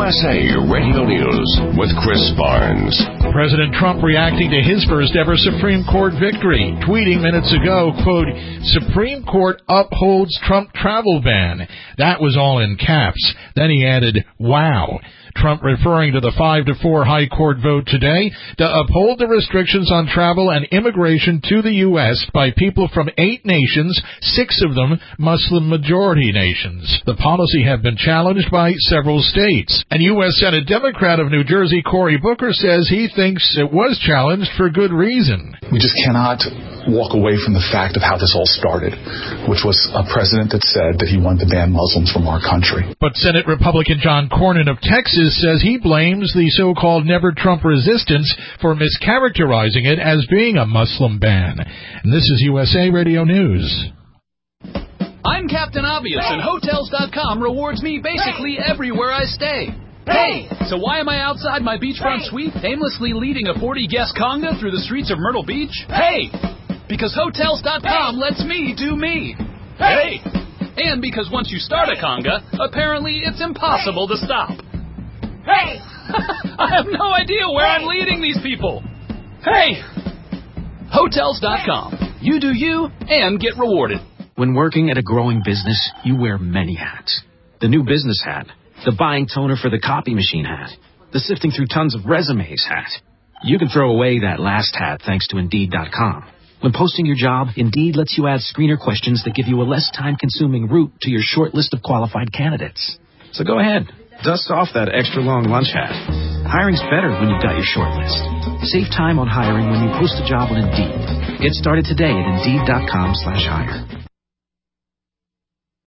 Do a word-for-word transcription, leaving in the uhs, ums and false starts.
S A Radio News with Chris Barnes. President Trump reacting to his first ever Supreme Court victory, tweeting minutes ago, quote, Supreme Court upholds Trump travel ban. That was all in caps. Then he added, wow. Trump referring to the five to four high court vote today to uphold the restrictions on travel and immigration to the U S by people from eight nations, six of them Muslim majority nations. The policy had been challenged by several states. And U S Senate Democrat of New Jersey Cory Booker says he thinks it was challenged for good reason. We just cannot walk away from the fact of how this all started, which was a president that said that he wanted to ban Muslims from our country. But Senate Republican John Cornyn of Texas says he blames the so-called Never Trump resistance for mischaracterizing it as being a Muslim ban. And this is U S A Radio News. I'm Captain Obvious, and Hotels dot com rewards me basically everywhere I stay. Hey! So why am I outside my beachfront suite, aimlessly leading a forty-guest conga through the streets of Myrtle Beach? Hey! Because Hotels dot com lets me do me. Hey! And because once you start a conga, apparently it's impossible to stop. Hey! I have no idea where I'm leading these people. Hey! Hotels dot com. You do you and get rewarded. When working at a growing business, you wear many hats. The new business hat. The buying toner for the copy machine hat. The sifting through tons of resumes hat. You can throw away that last hat thanks to Indeed dot com. When posting your job, Indeed lets you add screener questions that give you a less time-consuming route to your short list of qualified candidates. So go ahead. Dust off that extra long lunch hat. Hiring's better when you've got your short list. Save time on hiring when you post a job on Indeed. Get started today at Indeed dot com slash hire.